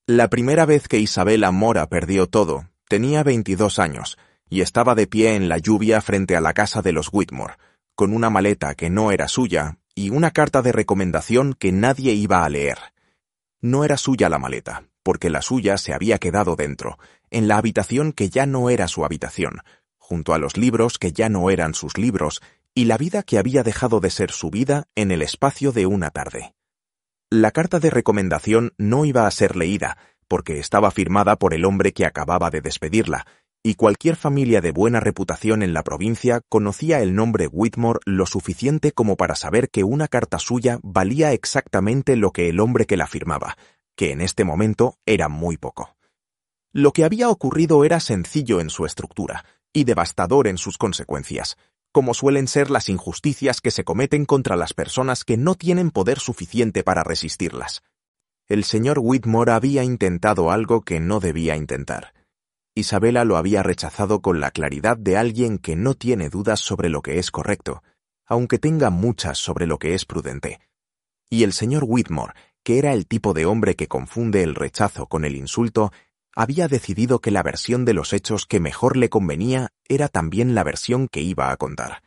La primera vez que Isabela Mora perdió todo, tenía 22 años, y estaba de pie en la lluvia frente a la casa de los Whitmore, con una maleta que no era suya y una carta de recomendación que nadie iba a leer. No era suya la maleta, porque la suya se había quedado dentro, en la habitación que ya no era su habitación, junto a los libros que ya no eran sus libros, y la vida que había dejado de ser su vida en el espacio de una tarde. La carta de recomendación no iba a ser leída, porque estaba firmada por el hombre que acababa de despedirla, y cualquier familia de buena reputación en la provincia conocía el nombre Whitmore lo suficiente como para saber que una carta suya valía exactamente lo que el hombre que la firmaba, que en este momento era muy poco. Lo que había ocurrido era sencillo en su estructura y devastador en sus consecuencias, como suelen ser las injusticias que se cometen contra las personas que no tienen poder suficiente para resistirlas. El señor Whitmore había intentado algo que no debía intentar. Isabela lo había rechazado con la claridad de alguien que no tiene dudas sobre lo que es correcto, aunque tenga muchas sobre lo que es prudente. Y el señor Whitmore, que era el tipo de hombre que confunde el rechazo con el insulto, había decidido que la versión de los hechos que mejor le convenía era también la versión que iba a contar.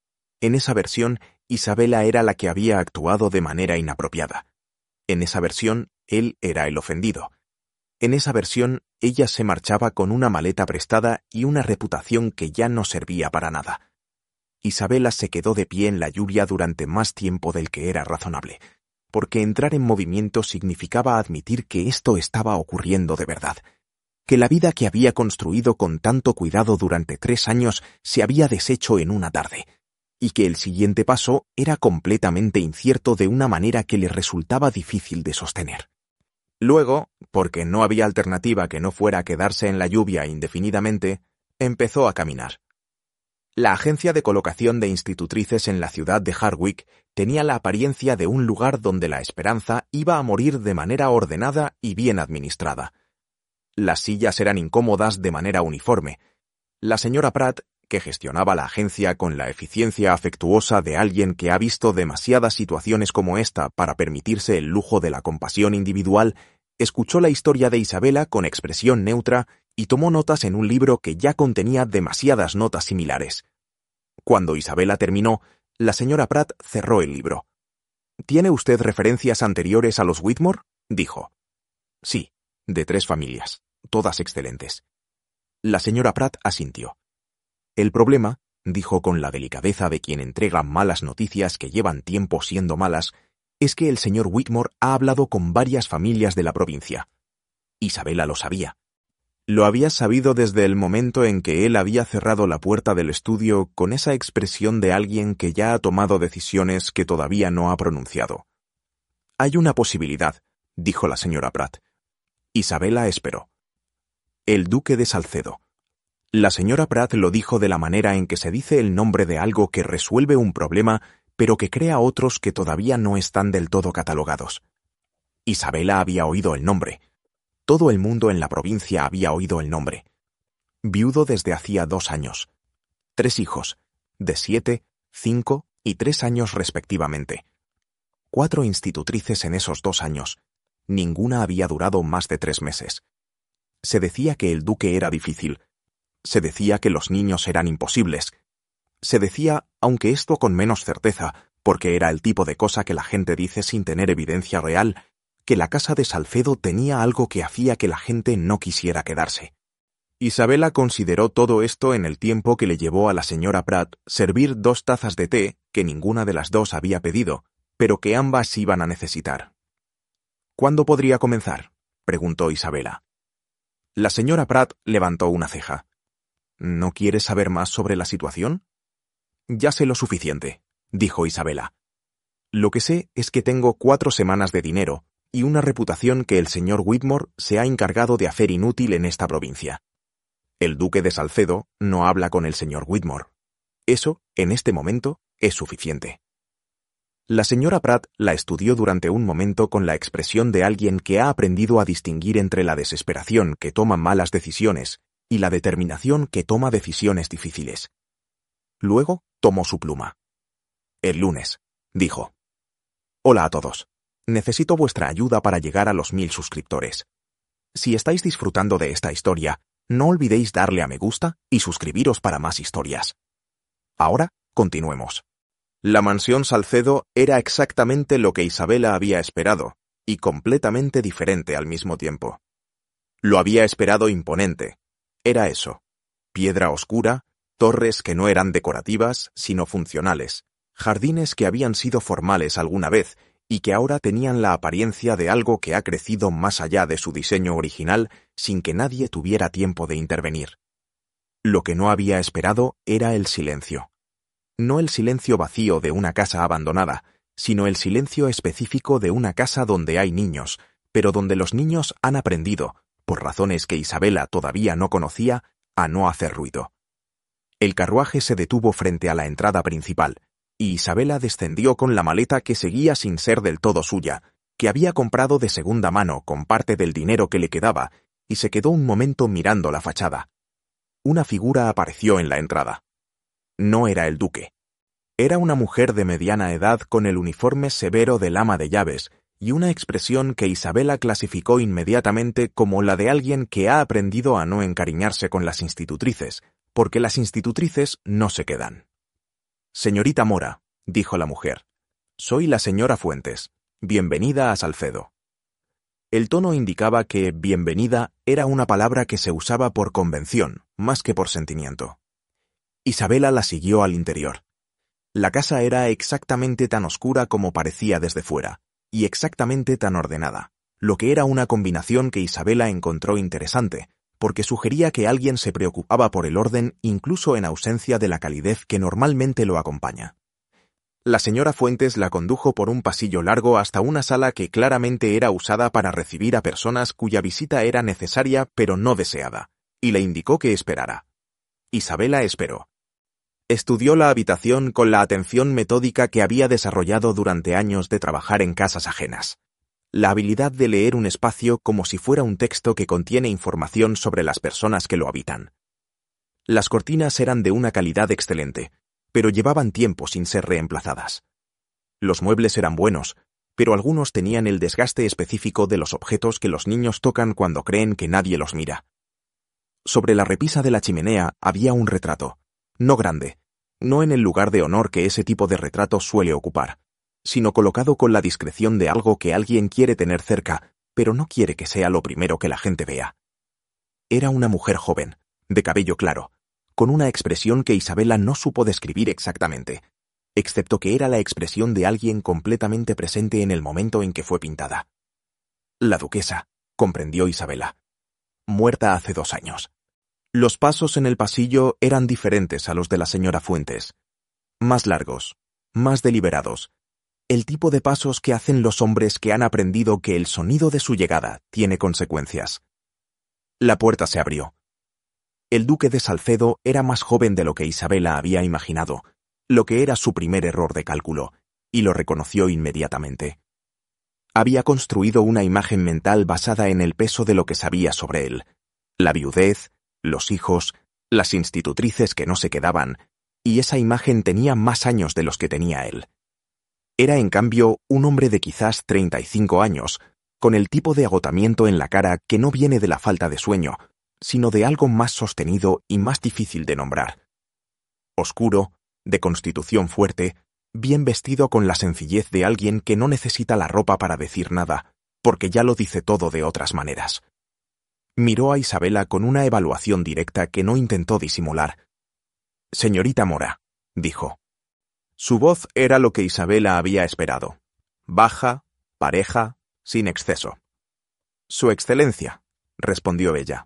En esa versión, Isabela era la que había actuado de manera inapropiada. En esa versión, él era el ofendido. En esa versión, ella se marchaba con una maleta prestada y una reputación que ya no servía para nada. Isabela se quedó de pie en la lluvia durante más tiempo del que era razonable, porque entrar en movimiento significaba admitir que esto estaba ocurriendo de verdad, que la vida que había construido con tanto cuidado durante 3 años se había deshecho en una tarde, y que el siguiente paso era completamente incierto de una manera que le resultaba difícil de sostener. Luego, porque no había alternativa que no fuera quedarse en la lluvia indefinidamente, empezó a caminar. La agencia de colocación de institutrices en la ciudad de Hardwick tenía la apariencia de un lugar donde la esperanza iba a morir de manera ordenada y bien administrada. Las sillas eran incómodas de manera uniforme. La señora Pratt, que gestionaba la agencia con la eficiencia afectuosa de alguien que ha visto demasiadas situaciones como esta para permitirse el lujo de la compasión individual, escuchó la historia de Isabela con expresión neutra y tomó notas en un libro que ya contenía demasiadas notas similares. Cuando Isabela terminó, la señora Pratt cerró el libro. ¿Tiene usted referencias anteriores a los Whitmore?, dijo. Sí, de 3 familias, todas excelentes. La señora Pratt asintió. El problema, dijo con la delicadeza de quien entrega malas noticias que llevan tiempo siendo malas, es que el señor Whitmore ha hablado con varias familias de la provincia. Isabela lo sabía. Lo había sabido desde el momento en que él había cerrado la puerta del estudio con esa expresión de alguien que ya ha tomado decisiones que todavía no ha pronunciado. Hay una posibilidad, dijo la señora Pratt. Isabela esperó. El duque de Salcedo. La señora Pratt lo dijo de la manera en que se dice el nombre de algo que resuelve un problema, pero que crea otros que todavía no están del todo catalogados. Isabela había oído el nombre. Todo el mundo en la provincia había oído el nombre. Viudo desde hacía 2 años. 3 hijos, de 7, 5 y 3 años respectivamente. 4 institutrices en esos 2 años. Ninguna había durado más de 3 meses. Se decía que el duque era difícil. Se decía que los niños eran imposibles. Se decía, aunque esto con menos certeza, porque era el tipo de cosa que la gente dice sin tener evidencia real, que la casa de Salcedo tenía algo que hacía que la gente no quisiera quedarse. Isabela consideró todo esto en el tiempo que le llevó a la señora Pratt servir 2 tazas de té que ninguna de las 2 había pedido, pero que ambas iban a necesitar. ¿Cuándo podría comenzar?, preguntó Isabela. La señora Pratt levantó una ceja. ¿No quieres saber más sobre la situación? Ya sé lo suficiente, dijo Isabela. Lo que sé es que tengo 4 semanas de dinero y una reputación que el señor Whitmore se ha encargado de hacer inútil en esta provincia. El duque de Salcedo no habla con el señor Whitmore. Eso, en este momento, es suficiente. La señora Pratt la estudió durante un momento con la expresión de alguien que ha aprendido a distinguir entre la desesperación que toma malas decisiones y la determinación que toma decisiones difíciles. Luego tomó su pluma. El lunes, dijo. Hola a todos. Necesito vuestra ayuda para llegar a los 1000 suscriptores. Si estáis disfrutando de esta historia, no olvidéis darle a me gusta y suscribiros para más historias. Ahora, continuemos. La mansión Salcedo era exactamente lo que Isabela había esperado, y completamente diferente al mismo tiempo. Lo había esperado imponente. Era eso: piedra oscura, torres que no eran decorativas, sino funcionales, jardines que habían sido formales alguna vez y que ahora tenían la apariencia de algo que ha crecido más allá de su diseño original sin que nadie tuviera tiempo de intervenir. Lo que no había esperado era el silencio. No el silencio vacío de una casa abandonada, sino el silencio específico de una casa donde hay niños, pero donde los niños han aprendido, por razones que Isabela todavía no conocía, a no hacer ruido. El carruaje se detuvo frente a la entrada principal, y Isabela descendió con la maleta que seguía sin ser del todo suya, que había comprado de segunda mano con parte del dinero que le quedaba, y se quedó un momento mirando la fachada. Una figura apareció en la entrada. No era el duque. Era una mujer de mediana edad con el uniforme severo del ama de llaves y una expresión que Isabela clasificó inmediatamente como la de alguien que ha aprendido a no encariñarse con las institutrices, porque las institutrices no se quedan. «Señorita Mora», dijo la mujer, «soy la señora Fuentes. Bienvenida a Salcedo». El tono indicaba que bienvenida era una palabra que se usaba por convención, más que por sentimiento. Isabela la siguió al interior. La casa era exactamente tan oscura como parecía desde fuera, y exactamente tan ordenada, lo que era una combinación que Isabela encontró interesante, porque sugería que alguien se preocupaba por el orden incluso en ausencia de la calidez que normalmente lo acompaña. La señora Fuentes la condujo por un pasillo largo hasta una sala que claramente era usada para recibir a personas cuya visita era necesaria pero no deseada, y le indicó que esperara. Isabela esperó. Estudió la habitación con la atención metódica que había desarrollado durante años de trabajar en casas ajenas. La habilidad de leer un espacio como si fuera un texto que contiene información sobre las personas que lo habitan. Las cortinas eran de una calidad excelente, pero llevaban tiempo sin ser reemplazadas. Los muebles eran buenos, pero algunos tenían el desgaste específico de los objetos que los niños tocan cuando creen que nadie los mira. Sobre la repisa de la chimenea había un retrato, no grande, no en el lugar de honor que ese tipo de retrato suele ocupar, sino colocado con la discreción de algo que alguien quiere tener cerca, pero no quiere que sea lo primero que la gente vea. Era una mujer joven, de cabello claro, con una expresión que Isabela no supo describir exactamente, excepto que era la expresión de alguien completamente presente en el momento en que fue pintada. La duquesa, comprendió Isabela. Muerta hace 2 años. Los pasos en el pasillo eran diferentes a los de la señora Fuentes. Más largos, más deliberados. El tipo de pasos que hacen los hombres que han aprendido que el sonido de su llegada tiene consecuencias. La puerta se abrió. El duque de Salcedo era más joven de lo que Isabela había imaginado, lo que era su primer error de cálculo, y lo reconoció inmediatamente. Había construido una imagen mental basada en el peso de lo que sabía sobre él: la viudez, los hijos, las institutrices que no se quedaban, y esa imagen tenía más años de los que tenía él. Era, en cambio, un hombre de quizás 35 años, con el tipo de agotamiento en la cara que no viene de la falta de sueño, sino de algo más sostenido y más difícil de nombrar. Oscuro, de constitución fuerte, bien vestido con la sencillez de alguien que no necesita la ropa para decir nada, porque ya lo dice todo de otras maneras. Miró a Isabela con una evaluación directa que no intentó disimular. «Señorita Mora», dijo. Su voz era lo que Isabela había esperado: baja, pareja, sin exceso. «Su excelencia», respondió ella.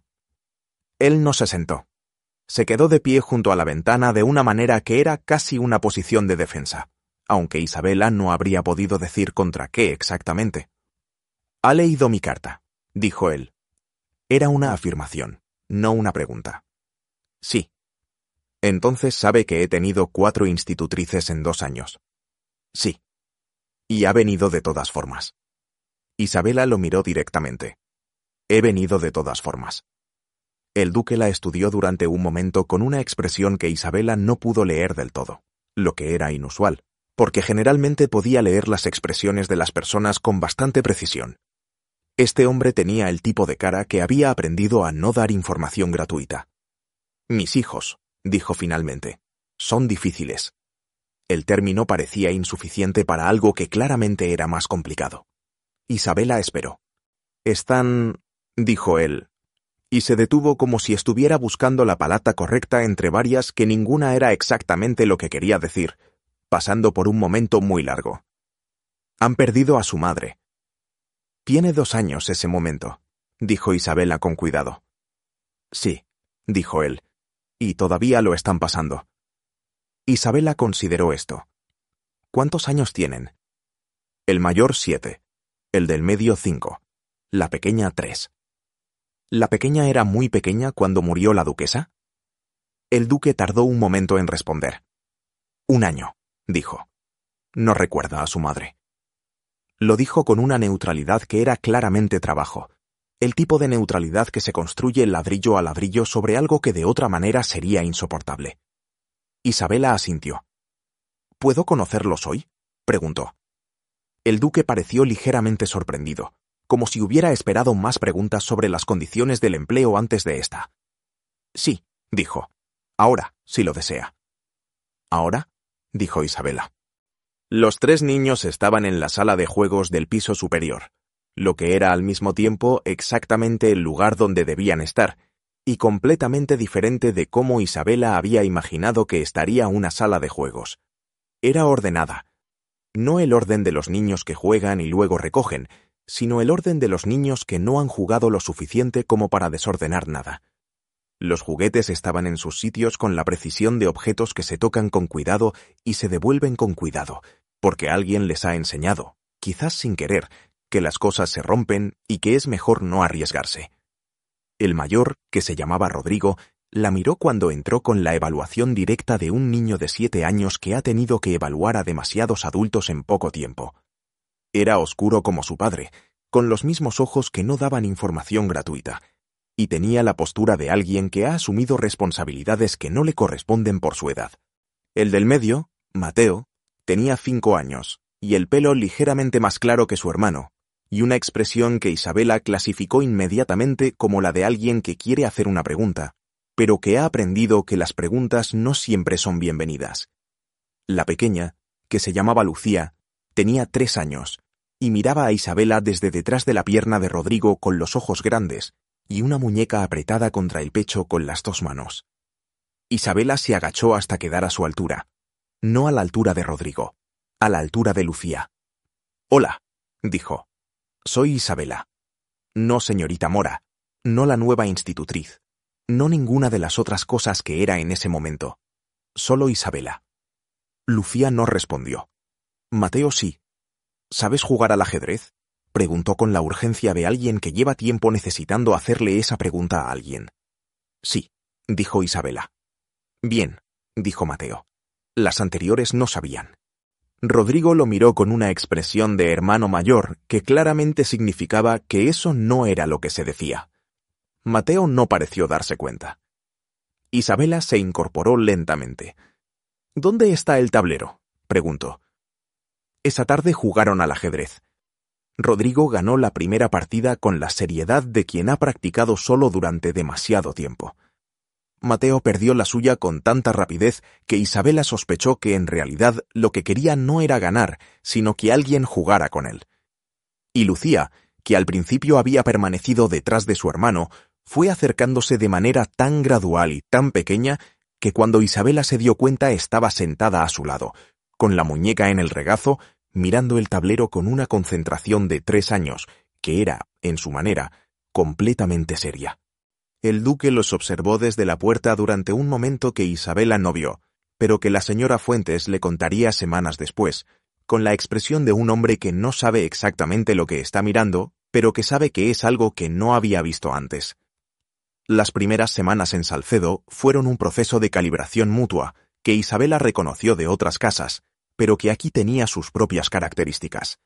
Él no se sentó. Se quedó de pie junto a la ventana de una manera que era casi una posición de defensa, aunque Isabela no habría podido decir contra qué exactamente. «¿Ha leído mi carta?», dijo él. Era una afirmación, no una pregunta. «Sí». «Entonces sabe que he tenido 4 institutrices en 2 años». «Sí». «Y ha venido de todas formas». Isabela lo miró directamente. «He venido de todas formas». El duque la estudió durante un momento con una expresión que Isabela no pudo leer del todo, lo que era inusual, porque generalmente podía leer las expresiones de las personas con bastante precisión. Este hombre tenía el tipo de cara que había aprendido a no dar información gratuita. Mis hijos, dijo finalmente, son difíciles. El término parecía insuficiente para algo que claramente era más complicado. Isabela esperó. Están, dijo él, y se detuvo como si estuviera buscando la palabra correcta entre varias que ninguna era exactamente lo que quería decir, pasando por un momento muy largo. Han perdido a su madre. Tiene 2 años ese momento, dijo Isabela con cuidado. Sí, dijo él, y todavía lo están pasando. Isabela consideró esto. ¿Cuántos años tienen? El mayor 7, el del medio 5, la pequeña 3. ¿La pequeña era muy pequeña cuando murió la duquesa? El duque tardó un momento en responder. 1 año, dijo. No recuerda a su madre. Lo dijo con una neutralidad que era claramente trabajo, el tipo de neutralidad que se construye ladrillo a ladrillo sobre algo que de otra manera sería insoportable. Isabela asintió. ¿Puedo conocerlos hoy?, preguntó. El duque pareció ligeramente sorprendido, como si hubiera esperado más preguntas sobre las condiciones del empleo antes de esta. Sí, dijo. Ahora, si lo desea. ¿Ahora?, dijo Isabela. Los 3 niños estaban en la sala de juegos del piso superior, lo que era al mismo tiempo exactamente el lugar donde debían estar, y completamente diferente de cómo Isabela había imaginado que estaría una sala de juegos. Era ordenada. No el orden de los niños que juegan y luego recogen, sino el orden de los niños que no han jugado lo suficiente como para desordenar nada. Los juguetes estaban en sus sitios con la precisión de objetos que se tocan con cuidado y se devuelven con cuidado, porque alguien les ha enseñado, quizás sin querer, que las cosas se rompen y que es mejor no arriesgarse. El mayor, que se llamaba Rodrigo, la miró cuando entró con la evaluación directa de un niño de 7 años que ha tenido que evaluar a demasiados adultos en poco tiempo. Era oscuro como su padre, con los mismos ojos que no daban información gratuita, y tenía la postura de alguien que ha asumido responsabilidades que no le corresponden por su edad. El del medio, Mateo, tenía 5 años, y el pelo ligeramente más claro que su hermano, y una expresión que Isabela clasificó inmediatamente como la de alguien que quiere hacer una pregunta, pero que ha aprendido que las preguntas no siempre son bienvenidas. La pequeña, que se llamaba Lucía, tenía 3 años, y miraba a Isabela desde detrás de la pierna de Rodrigo con los ojos grandes, y una muñeca apretada contra el pecho con las 2 manos. Isabela se agachó hasta quedar a su altura, no a la altura de Rodrigo, a la altura de Lucía. «Hola», dijo. «Soy Isabela. No señorita Mora, no la nueva institutriz, no ninguna de las otras cosas que era en ese momento. Solo Isabela». Lucía no respondió. Mateo sí. «¿Sabes jugar al ajedrez?», preguntó con la urgencia de alguien que lleva tiempo necesitando hacerle esa pregunta a alguien. «Sí», dijo Isabela. «Bien», dijo Mateo. Las anteriores no sabían. Rodrigo lo miró con una expresión de hermano mayor que claramente significaba que eso no era lo que se decía. Mateo no pareció darse cuenta. Isabela se incorporó lentamente. «¿Dónde está el tablero?», preguntó. Esa tarde jugaron al ajedrez. Rodrigo ganó la primera partida con la seriedad de quien ha practicado solo durante demasiado tiempo. Mateo perdió la suya con tanta rapidez que Isabela sospechó que en realidad lo que quería no era ganar, sino que alguien jugara con él. Y Lucía, que al principio había permanecido detrás de su hermano, fue acercándose de manera tan gradual y tan pequeña que cuando Isabela se dio cuenta estaba sentada a su lado, con la muñeca en el regazo, mirando el tablero con una concentración de 3 años, que era, en su manera, completamente seria. El duque los observó desde la puerta durante un momento que Isabela no vio, pero que la señora Fuentes le contaría semanas después, con la expresión de un hombre que no sabe exactamente lo que está mirando, pero que sabe que es algo que no había visto antes. Las primeras semanas en Salcedo fueron un proceso de calibración mutua, que Isabela reconoció de otras casas, pero que aquí tenía sus propias características.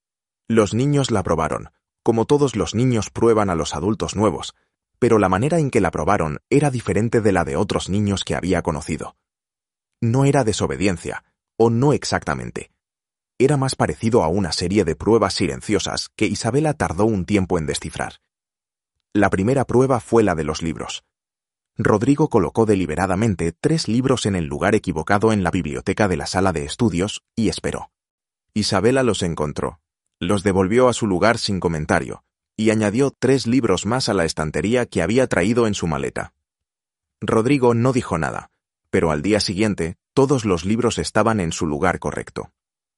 Los niños la probaron, como todos los niños prueban a los adultos nuevos, pero la manera en que la probaron era diferente de la de otros niños que había conocido. No era desobediencia, o no exactamente. era más parecido a una serie de pruebas silenciosas que Isabela tardó un tiempo en descifrar. La primera prueba fue la de los libros. Rodrigo colocó deliberadamente 3 libros en el lugar equivocado en la biblioteca de la sala de estudios y esperó. Isabela los encontró, los devolvió a su lugar sin comentario y añadió 3 libros más a la estantería que había traído en su maleta. Rodrigo no dijo nada, pero al día siguiente todos los libros estaban en su lugar correcto.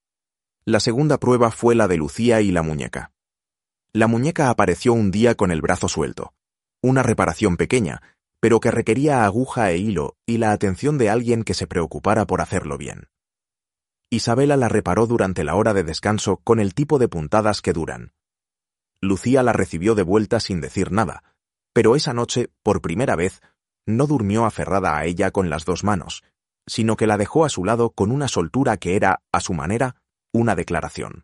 La segunda prueba fue la de Lucía y la muñeca. La muñeca apareció un día con el brazo suelto, una reparación pequeña, pero que requería aguja e hilo y la atención de alguien que se preocupara por hacerlo bien. Isabela la reparó durante la hora de descanso con el tipo de puntadas que duran. Lucía la recibió de vuelta sin decir nada, pero esa noche, por primera vez, no durmió aferrada a ella con las 2 manos, sino que la dejó a su lado con una soltura que era, a su manera, una declaración.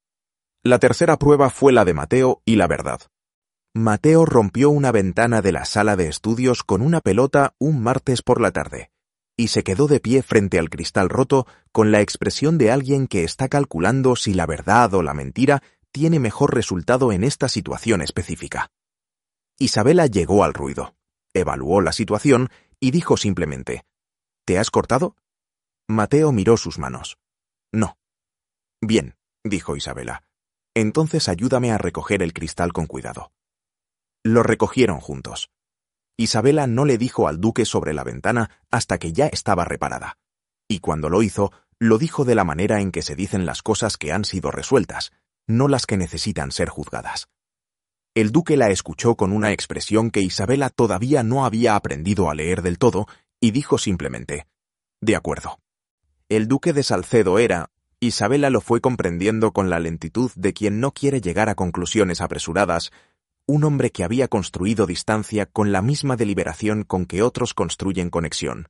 La tercera prueba fue la de Mateo y la verdad. Mateo rompió una ventana de la sala de estudios con una pelota un martes por la tarde, y se quedó de pie frente al cristal roto con la expresión de alguien que está calculando si la verdad o la mentira tiene mejor resultado en esta situación específica. Isabela llegó al ruido, evaluó la situación y dijo simplemente: ¿Te has cortado? Mateo miró sus manos. No. Bien, dijo Isabela. Entonces ayúdame a recoger el cristal con cuidado. Lo recogieron juntos. Isabela no le dijo al duque sobre la ventana hasta que ya estaba reparada, y cuando lo hizo, lo dijo de la manera en que se dicen las cosas que han sido resueltas, no las que necesitan ser juzgadas. El duque la escuchó con una expresión que Isabela todavía no había aprendido a leer del todo, y dijo simplemente: «De acuerdo». El duque de Salcedo era, Isabela lo fue comprendiendo con la lentitud de quien no quiere llegar a conclusiones apresuradas, un hombre que había construido distancia con la misma deliberación con que otros construyen conexión.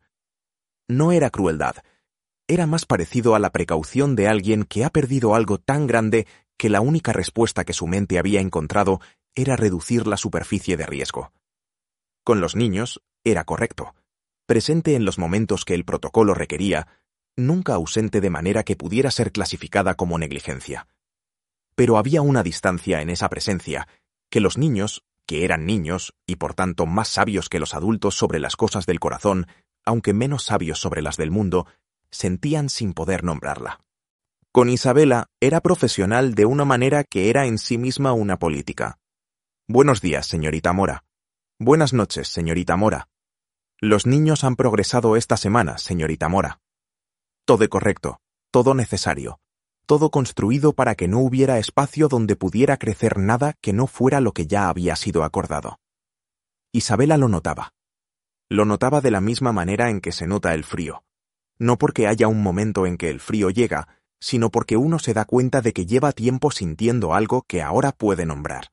No era crueldad, era más parecido a la precaución de alguien que ha perdido algo tan grande que la única respuesta que su mente había encontrado era reducir la superficie de riesgo. Con los niños era correcto, presente en los momentos que el protocolo requería, nunca ausente de manera que pudiera ser clasificada como negligencia. Pero había una distancia en esa presencia que los niños, que eran niños y por tanto más sabios que los adultos sobre las cosas del corazón, aunque menos sabios sobre las del mundo, sentían sin poder nombrarla. Con Isabela era profesional de una manera que era en sí misma una política. «Buenos días, señorita Mora». «Buenas noches, señorita Mora». «Los niños han progresado esta semana, señorita Mora». Todo correcto, todo necesario, todo construido para que no hubiera espacio donde pudiera crecer nada que no fuera lo que ya había sido acordado. Isabela lo notaba. Lo notaba de la misma manera en que se nota el frío. No porque haya un momento en que el frío llega, sino porque uno se da cuenta de que lleva tiempo sintiendo algo que ahora puede nombrar.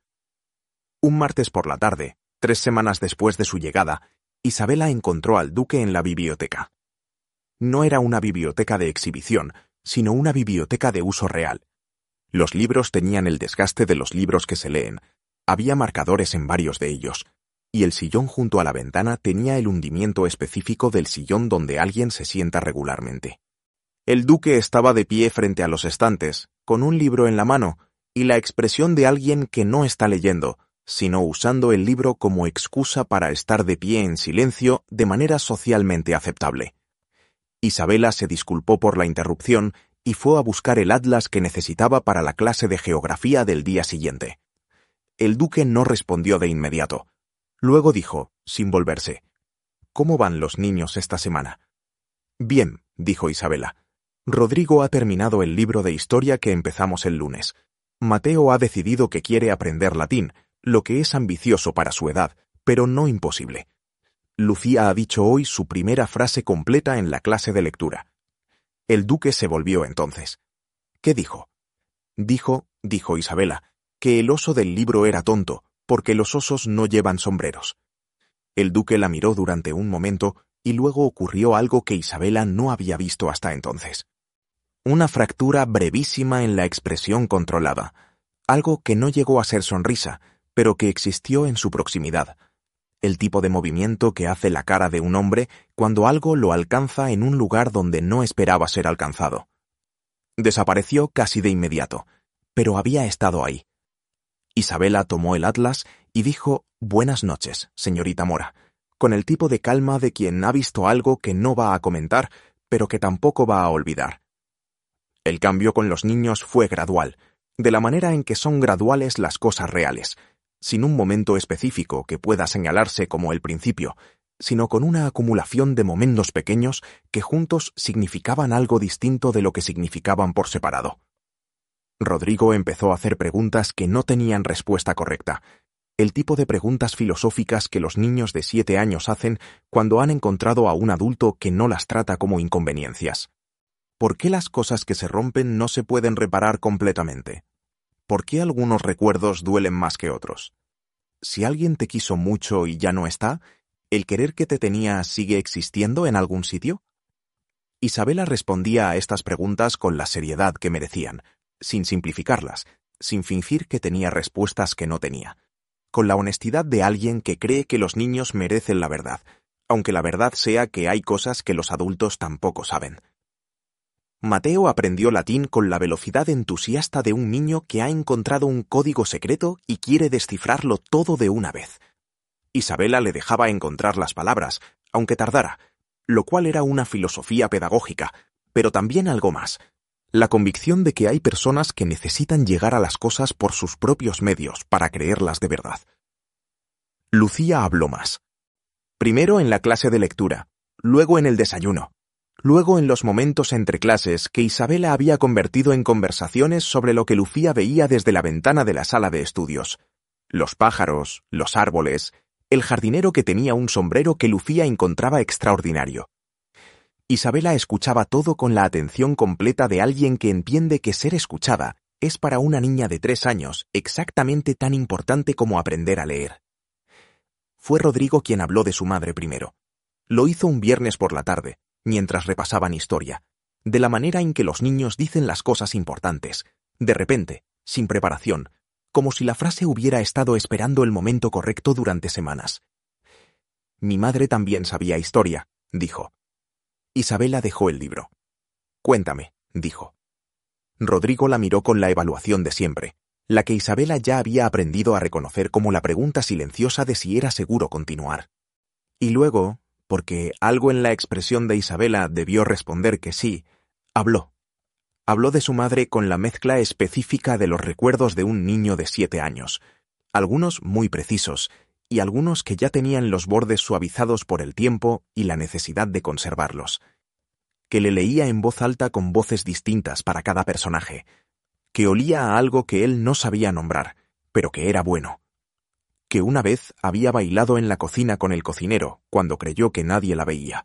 Un martes por la tarde, 3 semanas después de su llegada, Isabela encontró al duque en la biblioteca. No era una biblioteca de exhibición, sino una biblioteca de uso real. Los libros tenían el desgaste de los libros que se leen, había marcadores en varios de ellos, y el sillón junto a la ventana tenía el hundimiento específico del sillón donde alguien se sienta regularmente. El duque estaba de pie frente a los estantes, con un libro en la mano, y la expresión de alguien que no está leyendo, sino usando el libro como excusa para estar de pie en silencio de manera socialmente aceptable. Isabela se disculpó por la interrupción y fue a buscar el atlas que necesitaba para la clase de geografía del día siguiente. El duque no respondió de inmediato. Luego dijo, sin volverse: «¿Cómo van los niños esta semana?» «Bien», dijo Isabela. «Rodrigo ha terminado el libro de historia que empezamos el lunes. Mateo ha decidido que quiere aprender latín, lo que es ambicioso para su edad, pero no imposible. Lucía ha dicho hoy su primera frase completa en la clase de lectura». El duque se volvió entonces. «¿Qué dijo?» Dijo Isabela, que el oso del libro era tonto, porque los osos no llevan sombreros. El duque la miró durante un momento y luego ocurrió algo que Isabela no había visto hasta entonces. Una fractura brevísima en la expresión controlada, algo que no llegó a ser sonrisa, pero que existió en su proximidad. El tipo de movimiento que hace la cara de un hombre cuando algo lo alcanza en un lugar donde no esperaba ser alcanzado. Desapareció casi de inmediato, pero había estado ahí. Isabela tomó el atlas y dijo: «Buenas noches, señorita Mora», con el tipo de calma de quien ha visto algo que no va a comentar, pero que tampoco va a olvidar. El cambio con los niños fue gradual, de la manera en que son graduales las cosas reales, sin un momento específico que pueda señalarse como el principio, sino con una acumulación de momentos pequeños que juntos significaban algo distinto de lo que significaban por separado. Rodrigo empezó a hacer preguntas que no tenían respuesta correcta, el tipo de preguntas filosóficas que los niños de 7 años hacen cuando han encontrado a un adulto que no las trata como inconveniencias. ¿Por qué las cosas que se rompen no se pueden reparar completamente? ¿Por qué algunos recuerdos duelen más que otros? Si alguien te quiso mucho y ya no está, ¿el querer que te tenía sigue existiendo en algún sitio? Isabela respondía a estas preguntas con la seriedad que merecían, sin simplificarlas, sin fingir que tenía respuestas que no tenía, con la honestidad de alguien que cree que los niños merecen la verdad, aunque la verdad sea que hay cosas que los adultos tampoco saben. Mateo aprendió latín con la velocidad entusiasta de un niño que ha encontrado un código secreto y quiere descifrarlo todo de una vez. Isabela le dejaba encontrar las palabras, aunque tardara, lo cual era una filosofía pedagógica, pero también algo más: la convicción de que hay personas que necesitan llegar a las cosas por sus propios medios para creerlas de verdad. Lucía habló más. Primero en la clase de lectura, luego en el desayuno, luego en los momentos entre clases que Isabela había convertido en conversaciones sobre lo que Lucía veía desde la ventana de la sala de estudios: los pájaros, los árboles, el jardinero que tenía un sombrero que Lucía encontraba extraordinario. Isabela escuchaba todo con la atención completa de alguien que entiende que ser escuchada es para una niña de 3 años exactamente tan importante como aprender a leer. Fue Rodrigo quien habló de su madre primero. Lo hizo un viernes por la tarde, mientras repasaban historia, de la manera en que los niños dicen las cosas importantes, de repente, sin preparación, como si la frase hubiera estado esperando el momento correcto durante semanas. «Mi madre también sabía historia», dijo. Isabela dejó el libro. «Cuéntame», dijo. Rodrigo la miró con la evaluación de siempre, la que Isabela ya había aprendido a reconocer como la pregunta silenciosa de si era seguro continuar. Y luego, porque algo en la expresión de Isabela debió responder que sí, habló. Habló de su madre con la mezcla específica de los recuerdos de un niño de 7 años, algunos muy precisos, y algunos que ya tenían los bordes suavizados por el tiempo y la necesidad de conservarlos, que le leía en voz alta con voces distintas para cada personaje, que olía a algo que él no sabía nombrar, pero que era bueno, que una vez había bailado en la cocina con el cocinero cuando creyó que nadie la veía.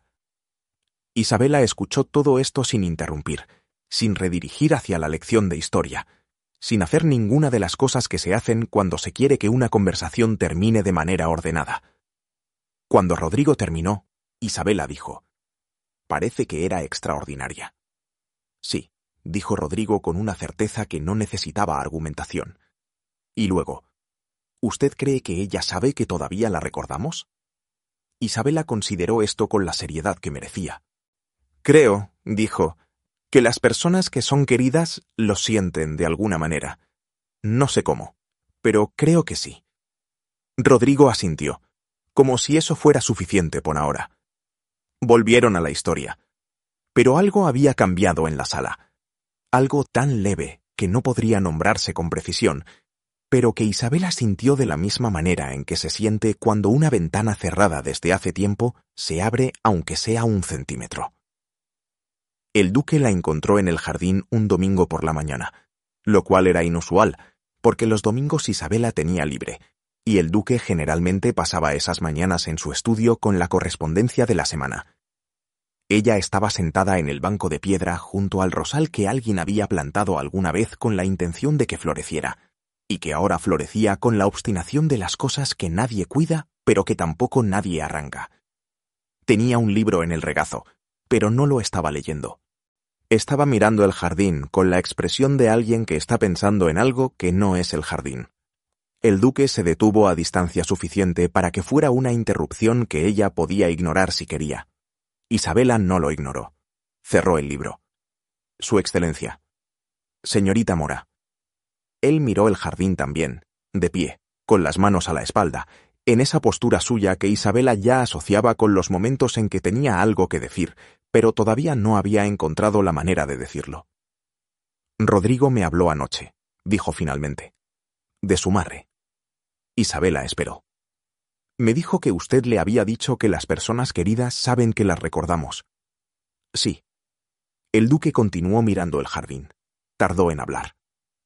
Isabela escuchó todo esto sin interrumpir, sin redirigir hacia la lección de historia, sin hacer ninguna de las cosas que se hacen cuando se quiere que una conversación termine de manera ordenada. Cuando Rodrigo terminó, Isabela dijo: «Parece que era extraordinaria». «Sí», dijo Rodrigo con una certeza que no necesitaba argumentación. Y luego: «¿Usted cree que ella sabe que todavía la recordamos?» Isabela consideró esto con la seriedad que merecía. «Creo», dijo, «que las personas que son queridas lo sienten de alguna manera. No sé cómo, pero creo que sí». Rodrigo asintió, como si eso fuera suficiente por ahora. Volvieron a la historia. Pero algo había cambiado en la sala. Algo tan leve que no podría nombrarse con precisión, pero que Isabela sintió de la misma manera en que se siente cuando una ventana cerrada desde hace tiempo se abre aunque sea 1 centímetro. El duque la encontró en el jardín un domingo por la mañana, lo cual era inusual, porque los domingos Isabela tenía libre, y el duque generalmente pasaba esas mañanas en su estudio con la correspondencia de la semana. Ella estaba sentada en el banco de piedra junto al rosal que alguien había plantado alguna vez con la intención de que floreciera, y que ahora florecía con la obstinación de las cosas que nadie cuida, pero que tampoco nadie arranca. Tenía un libro en el regazo, pero no lo estaba leyendo. Estaba mirando el jardín con la expresión de alguien que está pensando en algo que no es el jardín. El duque se detuvo a distancia suficiente para que fuera una interrupción que ella podía ignorar si quería. Isabela no lo ignoró. Cerró el libro. «Su Excelencia», Señorita Mora. Él miró el jardín también, de pie, con las manos a la espalda, en esa postura suya que Isabela ya asociaba con los momentos en que tenía algo que decir, pero todavía no había encontrado la manera de decirlo. Rodrigo me habló anoche, dijo finalmente. De su madre. Isabela esperó. Me dijo que usted le había dicho que las personas queridas saben que las recordamos. Sí. El duque continuó mirando el jardín. Tardó en hablar.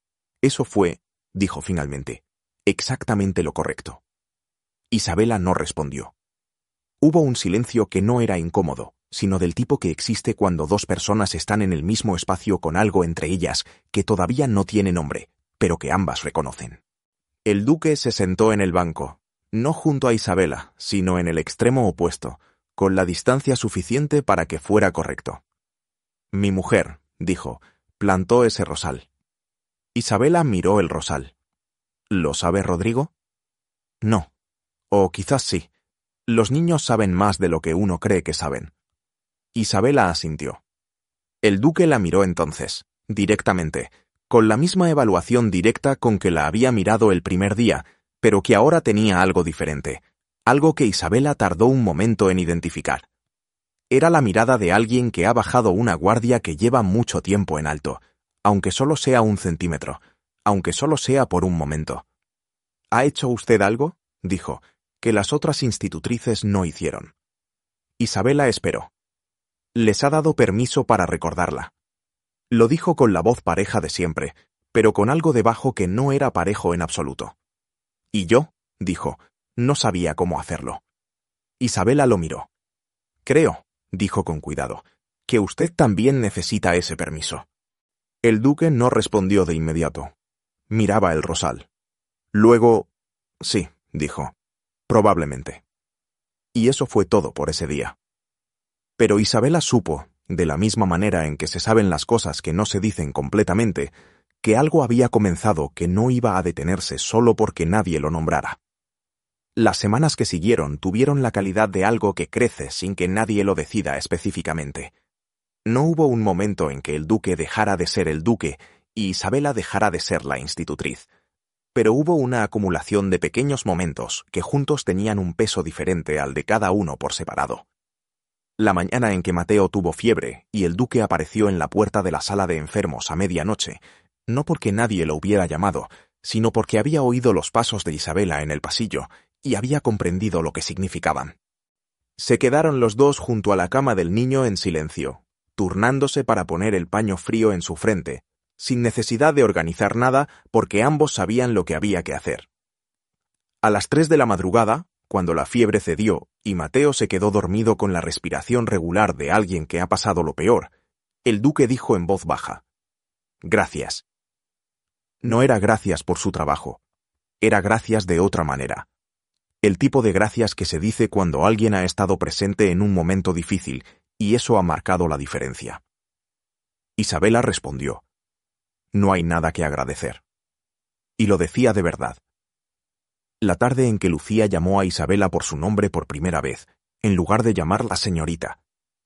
Eso fue, dijo finalmente, exactamente lo correcto. Isabela no respondió. Hubo un silencio que no era incómodo, sino del tipo que existe cuando dos personas están en el mismo espacio con algo entre ellas que todavía no tiene nombre, pero que ambas reconocen. El duque se sentó en el banco, no junto a Isabela, sino en el extremo opuesto, con la distancia suficiente para que fuera correcto. Mi mujer, dijo, plantó ese rosal. Isabela miró el rosal. ¿Lo sabe Rodrigo? No. O quizás sí. Los niños saben más de lo que uno cree que saben. Isabela asintió. El duque la miró entonces, directamente, con la misma evaluación directa con que la había mirado el primer día, pero que ahora tenía algo diferente, algo que Isabela tardó un momento en identificar. Era la mirada de alguien que ha bajado una guardia que lleva mucho tiempo en alto, aunque solo sea 1 centímetro, aunque solo sea por un momento. ¿Ha hecho usted algo?, dijo, que las otras institutrices no hicieron. Isabela esperó. Les ha dado permiso para recordarla. Lo dijo con la voz pareja de siempre, pero con algo debajo que no era parejo en absoluto. Y yo, dijo, no sabía cómo hacerlo. Isabela lo miró. Creo, dijo con cuidado, que usted también necesita ese permiso. El duque no respondió de inmediato. Miraba el rosal. Luego, sí, dijo, probablemente. Y eso fue todo por ese día. Pero Isabela supo, de la misma manera en que se saben las cosas que no se dicen completamente, que algo había comenzado que no iba a detenerse solo porque nadie lo nombrara. Las semanas que siguieron tuvieron la calidad de algo que crece sin que nadie lo decida específicamente. No hubo un momento en que el duque dejara de ser el duque y Isabela dejara de ser la institutriz, pero hubo una acumulación de pequeños momentos que juntos tenían un peso diferente al de cada uno por separado. La mañana en que Mateo tuvo fiebre y el duque apareció en la puerta de la sala de enfermos a medianoche, no porque nadie lo hubiera llamado, sino porque había oído los pasos de Isabela en el pasillo y había comprendido lo que significaban. Se quedaron los dos junto a la cama del niño en silencio, turnándose para poner el paño frío en su frente, sin necesidad de organizar nada porque ambos sabían lo que había que hacer. A las 3 de la madrugada, cuando la fiebre cedió y Mateo se quedó dormido con la respiración regular de alguien que ha pasado lo peor, el duque dijo en voz baja: «Gracias». No era gracias por su trabajo, era gracias de otra manera. El tipo de gracias que se dice cuando alguien ha estado presente en un momento difícil, y eso ha marcado la diferencia. Isabela respondió: «No hay nada que agradecer». Y lo decía de verdad. La tarde en que Lucía llamó a Isabela por su nombre por primera vez, en lugar de llamarla señorita.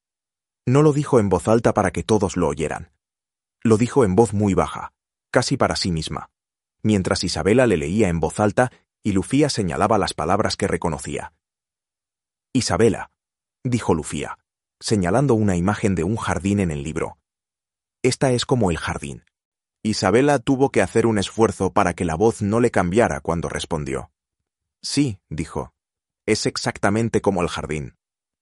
No lo dijo en voz alta para que todos lo oyeran. Lo dijo en voz muy baja, casi para sí misma, mientras Isabela le leía en voz alta y Lucía señalaba las palabras que reconocía. «Isabela», dijo Lucía, señalando una imagen de un jardín en el libro. «Esta es como el jardín». Isabela tuvo que hacer un esfuerzo para que la voz no le cambiara cuando respondió. «Sí», dijo, «es exactamente como el jardín».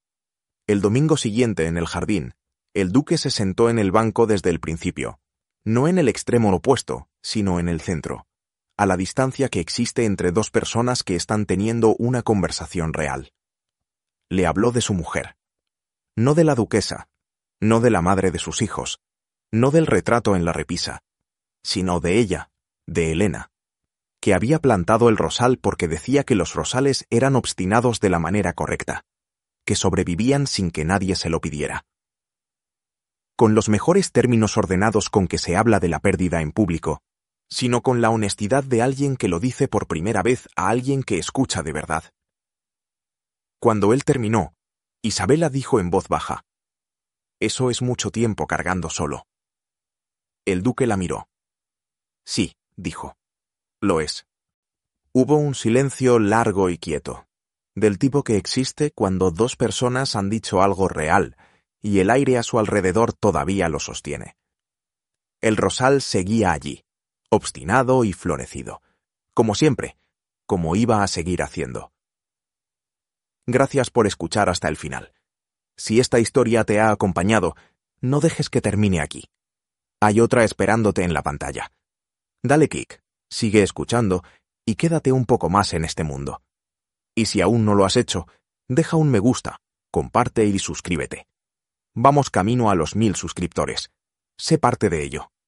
El domingo siguiente en el jardín, el duque se sentó en el banco desde el principio, no en el extremo opuesto, sino en el centro, a la distancia que existe entre dos personas que están teniendo una conversación real. Le habló de su mujer. No de la duquesa, no de la madre de sus hijos, no del retrato en la repisa, sino de ella, de Elena, que había plantado el rosal porque decía que los rosales eran obstinados de la manera correcta, que sobrevivían sin que nadie se lo pidiera. Con los mejores términos ordenados con que se habla de la pérdida en público, sino con la honestidad de alguien que lo dice por primera vez a alguien que escucha de verdad. Cuando él terminó, Isabela dijo en voz baja: «Eso es mucho tiempo cargando solo». El duque la miró. Sí, dijo. Lo es. Hubo un silencio largo y quieto, del tipo que existe cuando dos personas han dicho algo real y el aire a su alrededor todavía lo sostiene. El rosal seguía allí, obstinado y florecido, como siempre, como iba a seguir haciendo. Gracias por escuchar hasta el final. Si esta historia te ha acompañado, no dejes que termine aquí. Hay otra esperándote en la pantalla. Dale clic, sigue escuchando y quédate un poco más en este mundo. Y si aún no lo has hecho, deja un me gusta, comparte y suscríbete. Vamos camino a los 1000 suscriptores. Sé parte de ello.